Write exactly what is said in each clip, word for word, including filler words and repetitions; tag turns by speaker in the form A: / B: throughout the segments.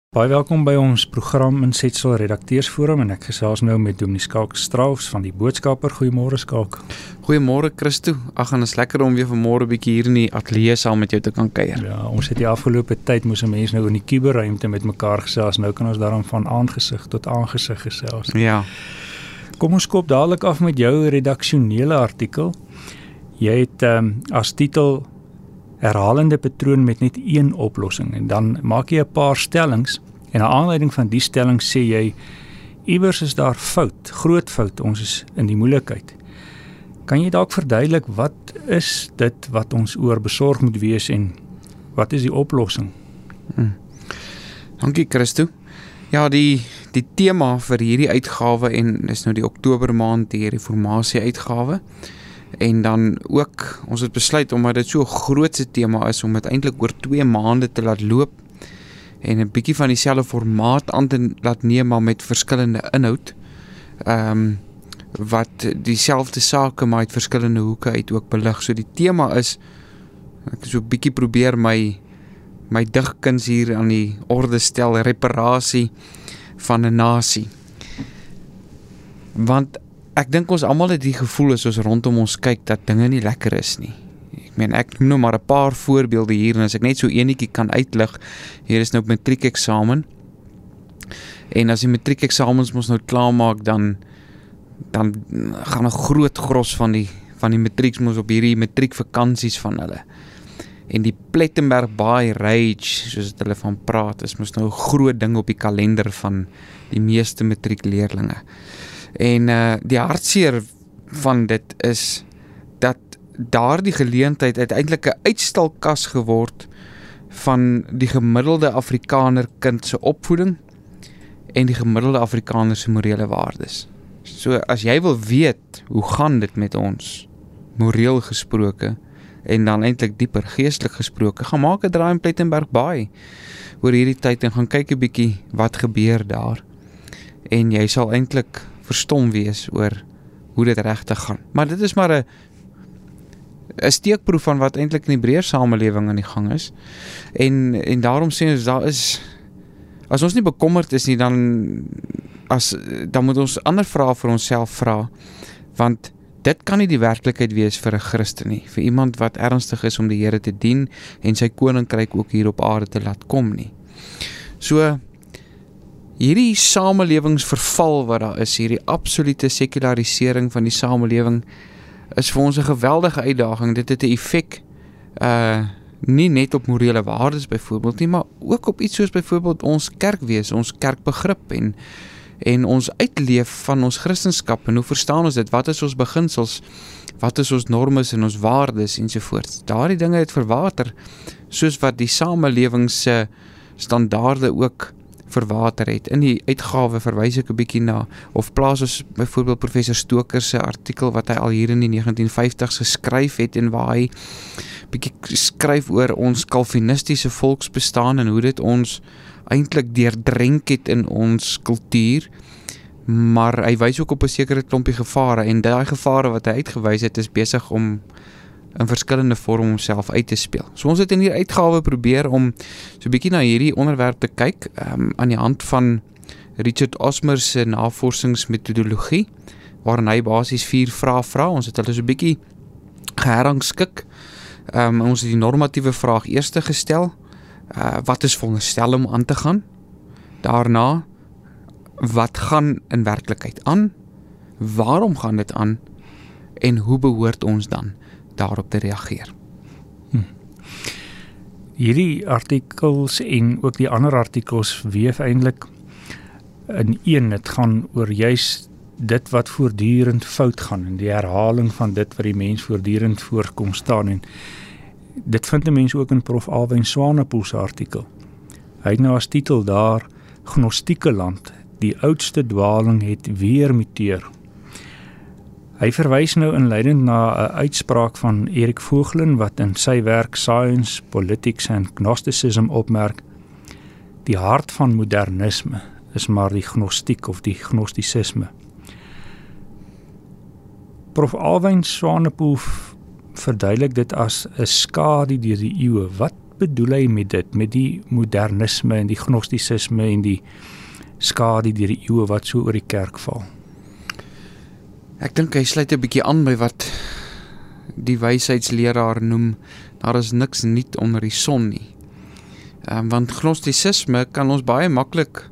A: Baie welkom by ons program Insetsel Redakteursforum en ek gesels nou met Dominee Skalk Strauss van die Boodskapper. Goeiemôre Skalk.
B: Goeiemôre Christo. Ag, en is lekker om weer vanmôre 'n bietjie hier in die ateljee saam met jou te kan kuier.
A: Ja, ons het die afgelope tyd moes 'n mens nou in die kuberruimte met mekaar gesels. Nou kan ons daarom van aangesig tot aangesig gesels.
B: Ja.
A: Kom ons koop dadelik af met jou redaksionele artikel. Jy het um, as titel herhalende patroon met net een oplossing en dan maak jy 'n paar stellings en 'n aanleiding van die stellings sê jy iewers is daar fout, groot fout, ons is in die moeilikheid. Kan jy dalk verduidelik wat is dit wat ons oor besorg moet wees en wat is die oplossing?
B: Hmm. Dankie Christo. Ja, die die tema vir hierdie uitgawe en is nou die Oktober maand die reformatie uitgawe. En dan ook, ons het besluit, omdat dit so 'n grootse tema is, om dit eintlik oor twee maande te laat loop en 'n bietjie van dieselfde formaat aan te laat neem, maar met verskillende inhoud, um, wat dieselfde sake, maar uit verskillende hoeke uit ook belig. So die tema is, ek so 'n bietjie probeer my, my digkuns hier aan die orde stel, reparasie van 'n nasie. Want ek dink ons almal het die gevoel as ons rondom ons kyk dat dinge nie lekker is nie. Ek meen, ek noem nou maar 'n paar voorbeelde hier en as ek net so enetjie kan uitlig, hier is nou matriekeksamen. En as die matriekeksamens mos nou klaarmaak, dan dan gaan 'n groot gros van die van die matrieks mos op hierdie matriekvakansies van hulle. En die Plettenberg Baai Rage, soos hulle van praat, is mos nou 'n groot ding op die kalender van die meeste matriekleerlinge. En uh, die hartseer van dit is dat daardie geleentheid uiteindelik 'n uitstalkas geword van die gemiddelde Afrikaner kind se opvoeding en die gemiddelde Afrikaner se morele waardes. So as jy wil weet hoe gaan dit met ons moreel gesproke en dan eintlik dieper geestelik gesproke, gaan maak 'n draai in Plettenberg Baai oor hierdie tyd en gaan kyk 'n bietjie wat gebeur daar. En jy sal eintlik verstom wees oor hoe dit regtig gaan. Maar dit is maar 'n 'n steekproef van wat eintlik in die breër samelewing aan die gang is. En en daarom sê ons daar is as ons nie bekommerd is nie, dan as dan moet ons ander vrae vir onsself vra, want dit kan nie die werklikheid wees vir 'n Christen nie, vir iemand wat ernstig is om die Here te dien en sy koninkryk ook hier op aarde te laat kom nie. So hierdie samelewingsverval wat daar is, hierdie absolute sekularisering van die samelewing, is vir ons 'n geweldige uitdaging. Dit het 'n effek, uh, nie net op morele waardes byvoorbeeld nie, maar ook op iets soos byvoorbeeld ons kerkwees, ons kerkbegrip en, en ons uitleef van ons Christenskap en hoe verstaan ons dit, wat is ons beginsels, wat is ons normes en ons waardes ensovoorts. Daardie dinge het verwater, soos wat die samelewingse standaarde ook verwater het. In die uitgawe verwys ek 'n bietjie na, of plaas ons byvoorbeeld professor Stoker se artikel wat hy al hier in die negentien vyftigs geskryf het en waar hy bietjie skryf oor ons kalvinistiese volksbestaan en hoe dit ons eintlik deurdrenk het in ons kultuur, maar hy wys ook op 'n sekere klompie gevare en daai gevare wat hy uitgewys het is besig om in verskillende vorm homself uit te speel. So ons het in hierdie uitgawe probeer om so 'n bietjie na hierdie onderwerp te kyk, um, aan die hand van Richard Osmer se navorsingsmetodologie, waarin hy basies vier vrae vra. Ons het hulle so 'n bietjie geherrangskik. Um, ons het die normatiewe vraag eerste gestel, uh, wat is veronderstel om aan te gaan? Daarna, wat gaan in werklikheid aan? Waarom gaan dit aan? En hoe behoort ons dan daarop te reageer?
A: Hm. Hierdie artikels en ook die ander artikels weef eintlik in een. Dit gaan oor juis dit wat voortdurend fout gaan en die herhaling van dit wat die mens voortdurend voorkom staan. En dit vind 'n mens ook in Prof Alwyn Swanepoel se artikel. Hy het nou as titel daar Gnostieke land, die oudste dwaling het weer muteer. Hy verwys nou inleidend na 'n uitspraak van Erik Voegelin wat in sy werk Science, Politics and Gnosticism opmerk: die hart van modernisme is maar die gnostiek of die gnostisisme. Prof Alwyn Swanepoel verduidelik dit as 'n skadu deur die eeue. Wat bedoel hy met dit, met die modernisme en die gnostisisme en die skade deur die eeue wat so oor die kerk val?
B: Ek dink hy sluit 'n bietjie aan by wat die wysheidsleraar noem, daar is niks nuut onder die son nie. Um, want gnostisisme kan ons baie maklik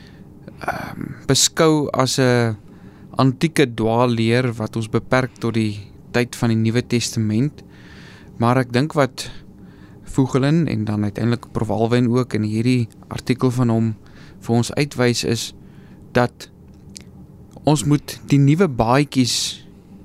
B: um, beskou as 'n antieke dwaalleer wat ons beperk tot die tyd van die Nuwe Testament, maar ek dink wat Vogelin en dan uiteindelik Prof Alwyn ook in hierdie artikel van hom vir ons uitwys is, dat ons moet die nuwe baadjies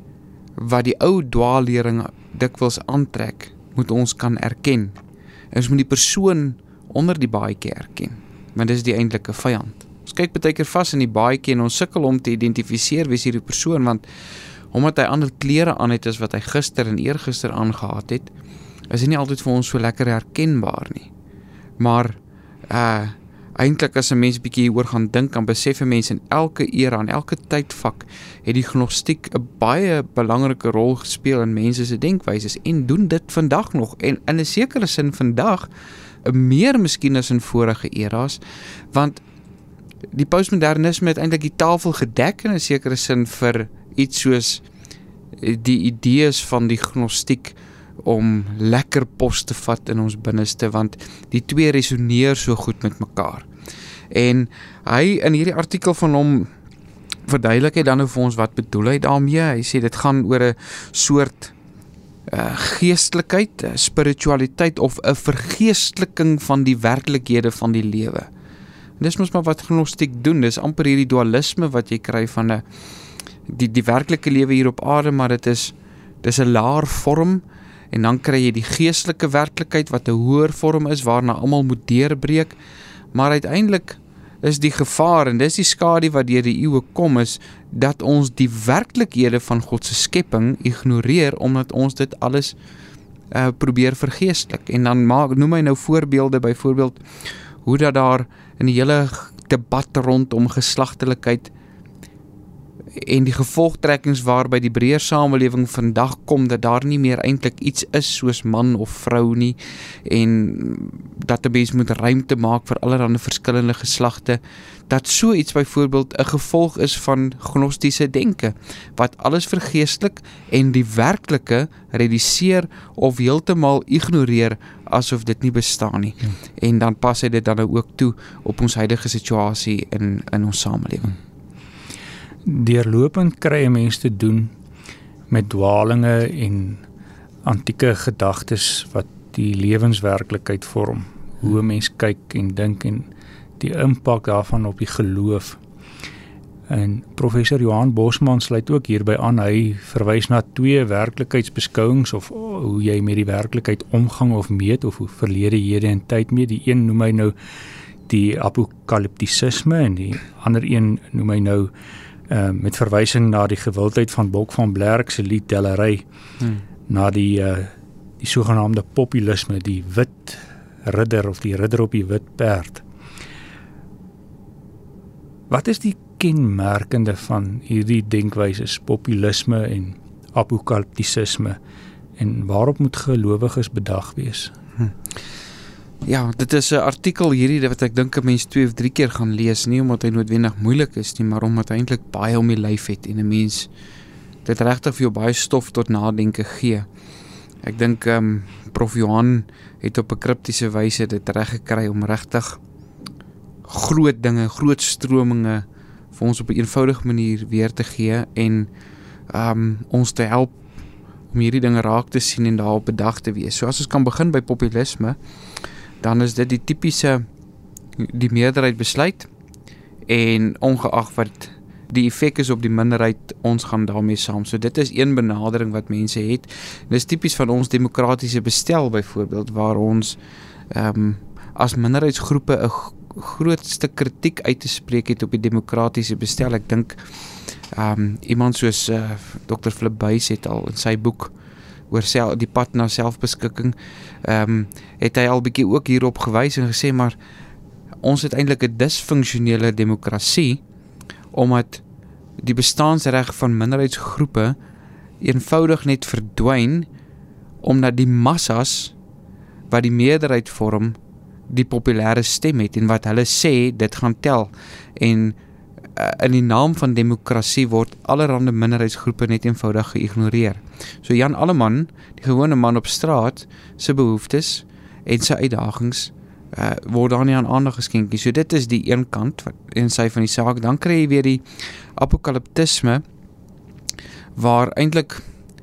B: wat die ou dwaallering dikwels aantrek, moet ons kan erken. Ons moet die persoon onder die baadjie erken, want dis die eintlike vyand. Ons kyk baie keer vas in die baadjie en ons sukkel om te identifiseer wie is hierdie persoon, want omdat hy ander klere aan het as wat hy gister en eergister aangehad het, is hy nie altyd vir ons so lekker herkenbaar nie. Maar uh, eintlik as 'n mens bietjie oor gaan dink, dan besef 'n mens in elke era, in elke tydvak, het die gnostiek 'n baie belangrike rol gespeel in mense se denkwyses en doen dit vandag nog, en in 'n sekere sin vandag meer miskien as in vorige eras, want die postmodernisme het eintlik die tafel gedek in 'n sekere sin vir iets soos die idees van die gnostiek om lekker pos te vat in ons binneste, want die twee resoneer so goed met mekaar. En hy in hierdie artikel van hom verduidelik hy dan nou vir ons wat bedoel hy daarmee. Hy sê dit gaan oor 'n soort uh, geestelikheid, uh, spiritualiteit of 'n vergeesteliking van die werklikhede van die lewe. Dis mos maar wat gnostiek doen, dis amper hierdie dualisme wat jy kry van 'n die die werklike lewe hier op aarde, maar dit is dis 'n laer vorm, en dan kry jy die geestelike werklikheid wat 'n hoër vorm is waarna almal moet deurbreek. Maar uiteindelik is die gevaar, en dis die skade wat deur die eeue kom, is dat ons die werklikhede van God se skepping ignoreer omdat ons dit alles uh, probeer vergeestelik. En dan maak noem hy nou voorbeelde, byvoorbeeld hoe dat daar in die hele debat rondom geslagtelikheid en die gevolgtrekkings waarby die breër samelewing vandag kom, dat daar nie meer eintlik iets is soos man of vrou nie, en dat 'n mens moet ruimte maak vir allerlei verskillende geslagte, dat so iets byvoorbeeld 'n gevolg is van gnostiese denke, wat alles vergeestelik en die werklike reduseer of heeltemal ignoreer asof dit nie bestaan nie. Hmm. En dan pas hy dit dan ook toe op ons huidige situasie in, in ons samelewing.
A: Deurlopend kry 'n mens te doen met dwalinge en antieke gedagtes wat die lewenswerklikheid vorm. Hoe 'n mens kyk en dink en die impak daarvan op die geloof. En professor Johan Bosman sluit ook hierby aan. Hy verwys na twee werklikheidsbeskouings of oh, hoe jy met die werklikheid omgang of meet, of hoe verlede, hede en tyd meet. Die een noem hy nou die apokaliptisisme en die ander een noem hy nou Uh, met verwysing na die gewildheid van Bok van Blerk se lied Dellery, hmm. na die, uh, die sogenaamde populisme, die wit ridder of die ridder op die wit perd. Wat is die kenmerkende van hierdie denkwyses, populisme en apokaliptisisme, en waarop moet gelowiges bedag wees?
B: Hmm. Ja, dit is 'n artikel hierdie wat ek dink 'n mens twee of drie keer gaan lees, nie omdat hy noodwendig moeilik is nie, maar omdat hy eintlik baie om die lyf het en 'n mens dit regtig vir jou baie stof tot nadenke gee. Ek dink um, Prof Johan het op 'n kriptiese wyse dit reg gekry om regtig groot dinge, groot strominge vir ons op 'n eenvoudige manier weer te gee en um, ons te help om hierdie dinge raak te sien en daarop bedag te wees. So as ons kan begin by populisme, dan is dit die tipiese, die meerderheid besluit, en ongeag wat die effek is op die minderheid, ons gaan daarmee saam. So dit is een benadering wat mense het. Dit is typies van ons demokratiese bestel byvoorbeeld, waar ons um, as minderheidsgroepe 'n grootste kritiek uit te spreek het op die demokratiese bestel. Ek dink um, iemand soos uh, dokter Flip Buys het al in sy boek oor self, die pad na selfbeskikking, um, het hy al bietjie ook hierop gewys en gesê, maar ons het eintlik 'n disfunksionele demokrasie, omdat die bestaansreg van minderheidsgroepe eenvoudig net verdwyn, omdat die massas wat die meerderheid vorm, die populêre stem het en wat hulle sê dit gaan tel. En uh, in die naam van demokrasie word allerhande minderheidsgroepe net eenvoudig geïgnoreer. So Jan Alleman, die gewone man op straat, sy behoeftes en sy uitdagings uh, word daar nie aan aandag geskenk nie. So dit is die een kant wat, en sy van die saak. Dan kry jy weer die apokaliptisme waar eintlik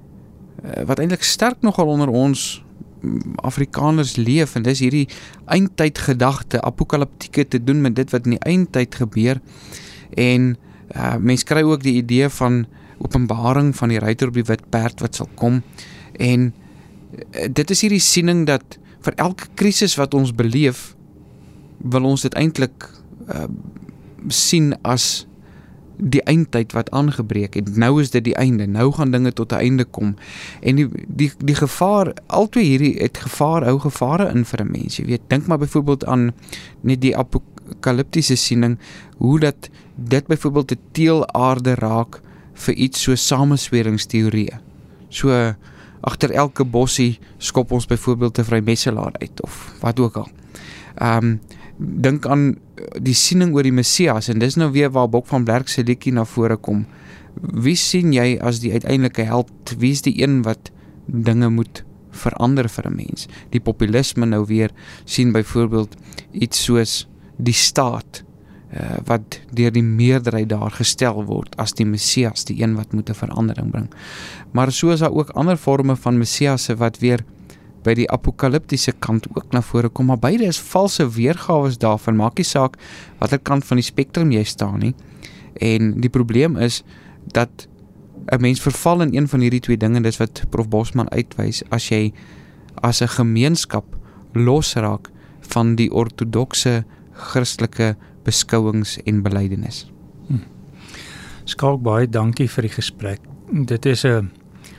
B: uh, wat eintlik sterk nogal onder ons Afrikaners leef, en dis hierdie eindtyd gedagte, apokaliptieke te doen met dit wat in die eindtyd gebeur. En uh, mens kry ook die idee van openbaring van die ruiter op die wit perd wat sal kom. En uh, dit is hierdie siening dat vir elke krisis wat ons beleef, wil ons dit eintlik uh, sien as die eindtyd wat aangebreek het. Nou is dit die einde, nou gaan dinge tot 'n einde kom. En die, die, die gevaar, altyd hierdie het gevaar, hou gevare in vir 'n mens. Jy weet, dink maar byvoorbeeld aan net die apokaliptiese siening, hoe dat dit byvoorbeeld 'n teelaarde raak vir iets so samensweringsteorieë. So, agter elke bossie skop ons byvoorbeeld 'n vrymesselaar uit, of wat ook al. Um, dink aan die siening oor die Messias, en dis nou weer waar Bok van Blerk se liedjie na vore kom. Wie sien jy as die uiteindelike held? Wie is die een wat dinge moet verander vir 'n mens? Die populisme nou weer sien byvoorbeeld iets soos die staat, uh, wat deur die meerderheid daar gestel word as die Messias, die een wat moet 'n verandering bring. Maar so is daar ook ander vorme van Messiasse wat weer by die apokaliptiese kant ook na vore kom, maar beide is valse weergawe daarvan, maak nie saak watter kant van die spektrum jy staan nie. En die probleem is dat 'n mens verval in een van hierdie twee dinge, dis wat Prof Bosman uitwys, as jy as 'n gemeenskap losraak van die ortodokse Christelike beskouings en belydenis.
A: Hmm. Skalk, baie dankie vir die gesprek. Dit is 'n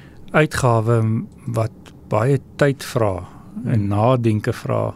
A: uitgawe wat baie tyd vra en nadenke vra,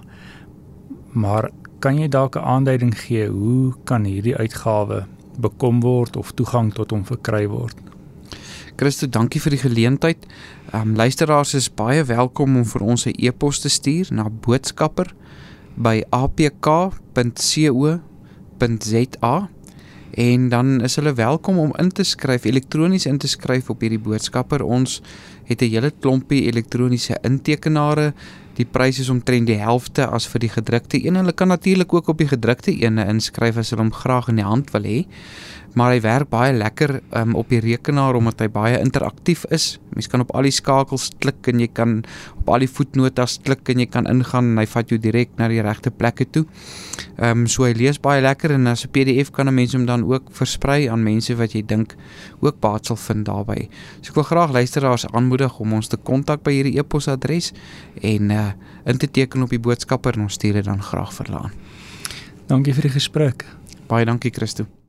A: maar kan jy dalk 'n aanduiding gee, hoe kan hierdie uitgawe bekom word of toegang tot hom verkry word?
B: Christo, dankie vir die geleentheid. Um, luisteraars is baie welkom om vir ons 'n e-pos te stuur na boodskapper by a p k punt co punt z a, en dan is hulle welkom om in te skryf, elektronies in te skryf op hierdie boodskapper. Ons het 'n hele klompie elektroniese intekenare. Die prys is omtrent die helfte as vir die gedrukte een. Hulle kan natuurlik ook op die gedrukte ene inskryf as hulle hom graag in die hand wil hê. Maar hy werk baie lekker um, op die rekenaar, omdat hy baie interaktief is. Mens kan op al die skakels klik en jy kan op al die voetnotas klik en jy kan ingaan en hy vat jou direk na die regte plekke toe. Um, so hy lees baie lekker, en as 'n P D F kan 'n mens hom dan ook versprei aan mense wat jy dink ook baat sal vind daarbey. So ek wil graag luisteraars aanmoedig om ons te kontak by hierdie e-posadres en uh, in te teken op die boodskapper, en ons stuur dit dan graag vir hulle aan.
A: Dankie vir die gesprek.
B: Baie dankie, Christo.